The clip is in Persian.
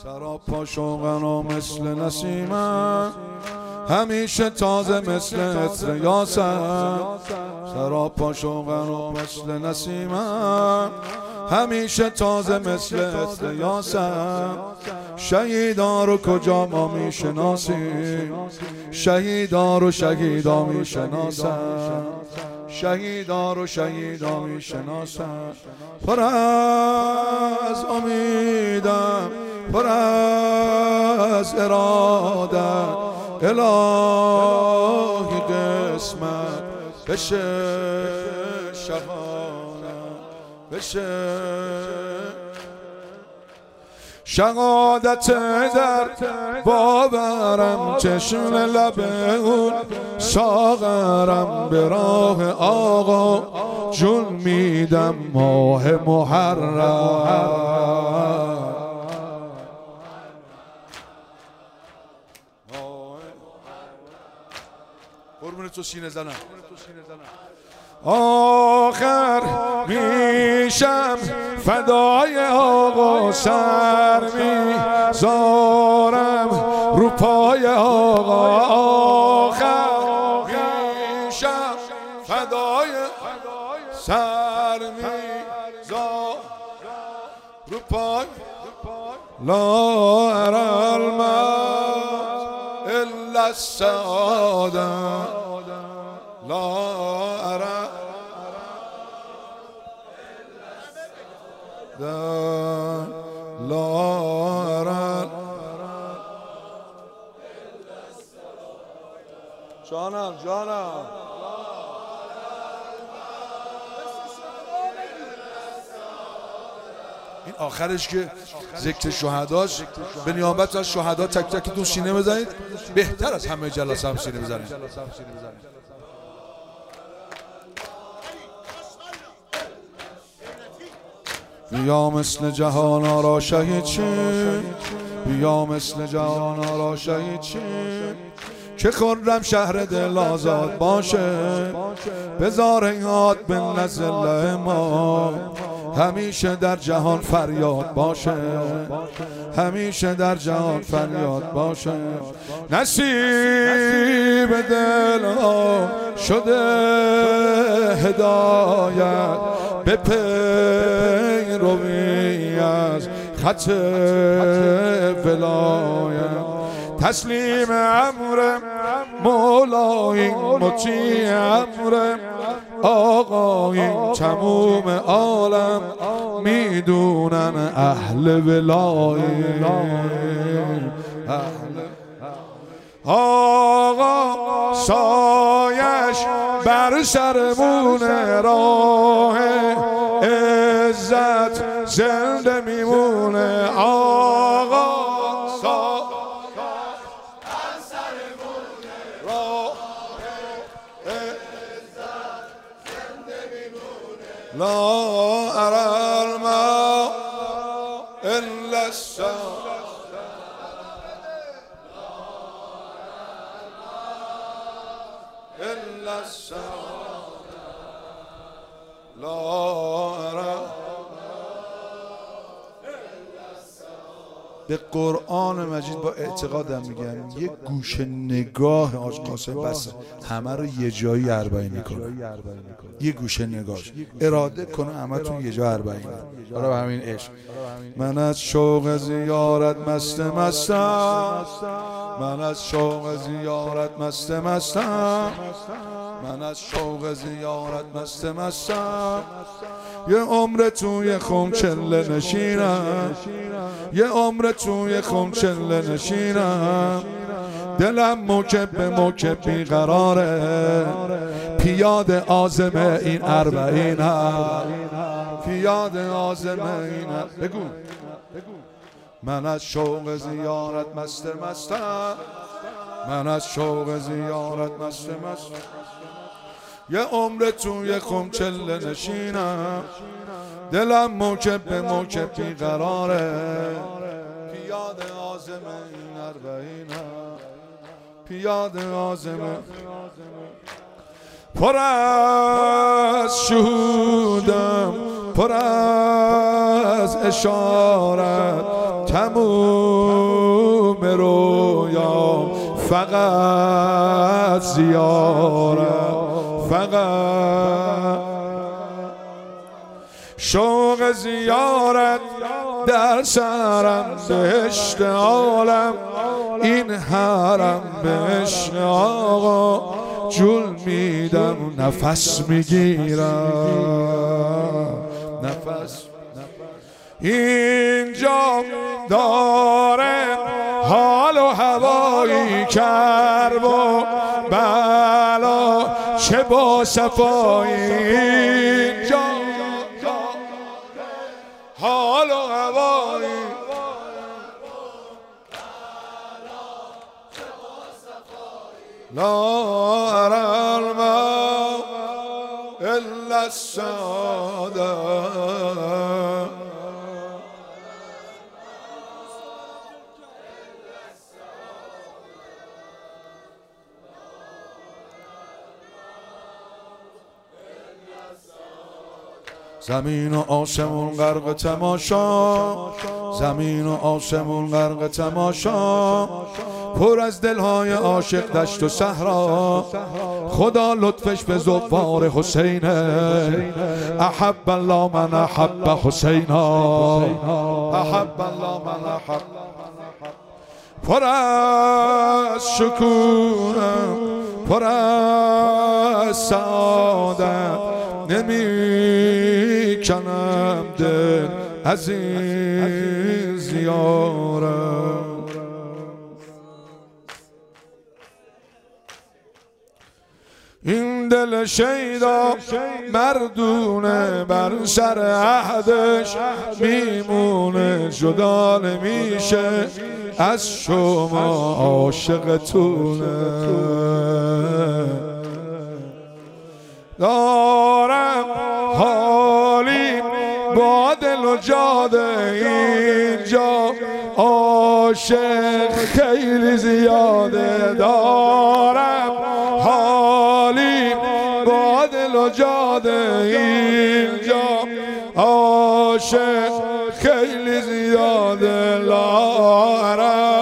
سراپا شوقن و مثل نسیمم، همیشه تازه مثل عطر یاسم. سراپا شوقن و مثل نسیمم، همیشه تازه مثل عطر یاسم. شهیدا رو کجا ما میشناسیم، شهیدا رو شهیدا میشناسم، شهیدا رو شهیدا میشناسم. پر از امیدم، پر از ارادت، الهی قسمت بشه شهادت، بشه شهادت در باورم. چشم لب اون ساغرم، به راه آقا جون میدم ماه محرم. قربون تو سینه زنم، آخر میشم فدای آقا، سر میذارم رو پای آقا. آخر میشم فدای، سر میذارم رو پای. لا ارى الموت الا السعاده، لا ارى لا ارى. جانم جانم، این آخرش که ذکر شهداست، به نیابت از شهدا تک تکتون سینه بزنید، بهتر از همه جلسه هم سینه بزنید. بیا مثل جهان آرا شهید چیم، بیا مثل جهان آرا شهید چیم، که خرم شهر دل آزاد باشه. بذار یاد به نزله ما، همیشه در جهان فریاد باشه، همیشه در جهان فریاد باشه. نصیب دل ها شده هدایت، به پیروی از خط ولایت. تسلیم امر مولایی، مطیع امر آقایی. تموم عالم میدونن اهل ولایی. آقا سایش بر سرمونه، راه عزت زنده میمونه. آقا لا أرى الماء إلا السماء، إلا السماء، لا أرى. به قرآن مجید با اعتقادم میگم یک گوشه نگاه حاج قاسم بس همه رو یه جایی اربعین میکنه. یه گوشه نگاهش اراده کنه همه تون یه جا اربعین. حالا به همین عشق من از شوق زیارت مست مستم، من از شوق زیارت مست مستم، من از شوق زیارت مست مستم. یه عمر توی خم چله نشینم، یه عمر توی خم چله نشینم. دلم موکب به موکب بیقراره، پیاد عازم این اربعینم، پیاد عازم این. بگو من از شوق زیارت مست مستم، من از شوق زیارت مست مستم. یه عمر توی خم چله نشینم، دلم موکب به موکب بیقراره. پیاد عازم این اربعینم، پیاد عازم. پر از شهودم، پر از اشارت، تموم رویام فقط زیارت، فقط شوق زیارت در سرم بهشت عالم، این حرم بهشت آقا جول میدم نفس میگیرم، نفس اینجا داره حال و هوایی کرب و بلا چه با صفایی، اینجا حال و هوایی لا أرى الماء إلا السعادة. زمین و آسمون غرق تماشا، زمین و آسمون غرق تماشا، پر از دلهای عاشق دشت و صحرا، خدا لطفش به زوار حسینه، احب الله من احب حسینا، احب الله من احب. پر از شکوهم، پر از سعادت، نمی کنم دل از این زیارت. این دل شیدا مردونه بر سر عهدش میمونه، جدا نمیشه از شما عاشقتونه. دارم حالی با دل و جاده اینجا، عاشق خیلی زیاده. دارم حالی با دل و جاده اینجا، عاشق خیلی زیاده. لا